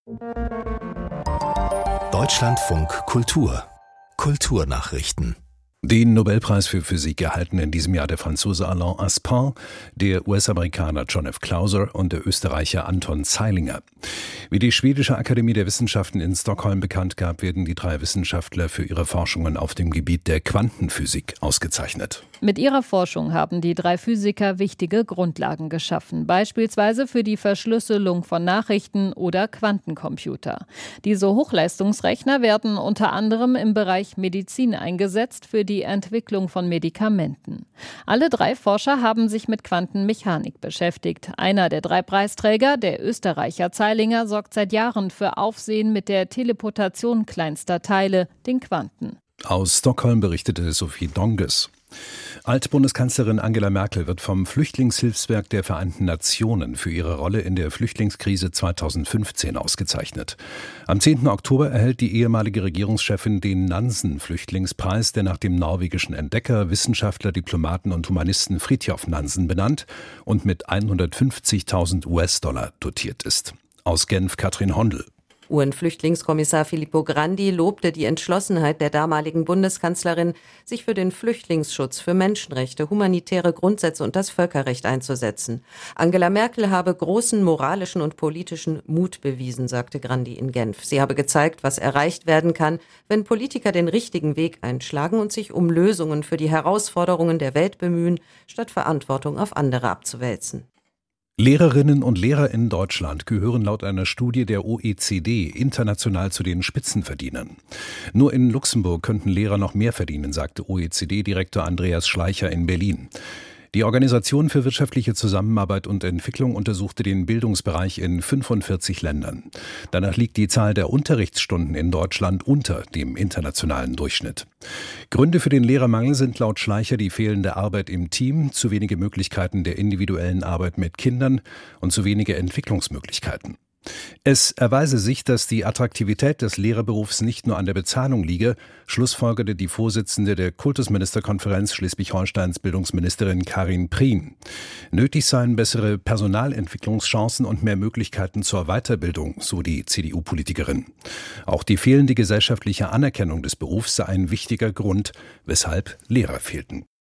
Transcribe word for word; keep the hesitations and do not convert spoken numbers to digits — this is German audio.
Deutschlandfunk Kultur Kulturnachrichten. Den Nobelpreis für Physik erhalten in diesem Jahr der Franzose Alain Aspin, der U S-Amerikaner John F. Clauser und der Österreicher Anton Zeilinger. Wie die Schwedische Akademie der Wissenschaften in Stockholm bekannt gab, werden die drei Wissenschaftler für ihre Forschungen auf dem Gebiet der Quantenphysik ausgezeichnet. Mit ihrer Forschung haben die drei Physiker wichtige Grundlagen geschaffen, beispielsweise für die Verschlüsselung von Nachrichten oder Quantencomputer. Diese Hochleistungsrechner werden unter anderem im Bereich Medizin eingesetzt für die Entwicklung von Medikamenten. Alle drei Forscher haben sich mit Quantenmechanik beschäftigt. Einer der drei Preisträger, der Österreicher Zeilinger, sorgt seit Jahren für Aufsehen mit der Teleportation kleinster Teile, den Quanten. Aus Stockholm berichtete Sophie Donges. Altbundeskanzlerin Angela Merkel wird vom Flüchtlingshilfswerk der Vereinten Nationen für ihre Rolle in der Flüchtlingskrise zweitausendfünfzehn ausgezeichnet. Am zehnten Oktober erhält die ehemalige Regierungschefin den Nansen-Flüchtlingspreis, der nach dem norwegischen Entdecker, Wissenschaftler, Diplomaten und Humanisten Fridtjof Nansen benannt und mit hundertfünfzigtausend U S-Dollar dotiert ist. Aus Genf Katrin Hondel. U N-Flüchtlingskommissar Filippo Grandi lobte die Entschlossenheit der damaligen Bundeskanzlerin, sich für den Flüchtlingsschutz, für Menschenrechte, humanitäre Grundsätze und das Völkerrecht einzusetzen. Angela Merkel habe großen moralischen und politischen Mut bewiesen, sagte Grandi in Genf. Sie habe gezeigt, was erreicht werden kann, wenn Politiker den richtigen Weg einschlagen und sich um Lösungen für die Herausforderungen der Welt bemühen, statt Verantwortung auf andere abzuwälzen. Lehrerinnen und Lehrer in Deutschland gehören laut einer Studie der O E C D international zu den Spitzenverdienern. Nur in Luxemburg könnten Lehrer noch mehr verdienen, sagte O E C D-Direktor Andreas Schleicher in Berlin. Die Organisation für wirtschaftliche Zusammenarbeit und Entwicklung untersuchte den Bildungsbereich in fünfundvierzig Ländern. Danach liegt die Zahl der Unterrichtsstunden in Deutschland unter dem internationalen Durchschnitt. Gründe für den Lehrermangel sind laut Schleicher die fehlende Arbeit im Team, zu wenige Möglichkeiten der individuellen Arbeit mit Kindern und zu wenige Entwicklungsmöglichkeiten. Es erweise sich, dass die Attraktivität des Lehrerberufs nicht nur an der Bezahlung liege, schlussfolgerte die Vorsitzende der Kultusministerkonferenz Schleswig-Holsteins Bildungsministerin Karin Prien. Nötig seien bessere Personalentwicklungschancen und mehr Möglichkeiten zur Weiterbildung, so die C D U-Politikerin. Auch die fehlende gesellschaftliche Anerkennung des Berufs sei ein wichtiger Grund, weshalb Lehrer fehlten.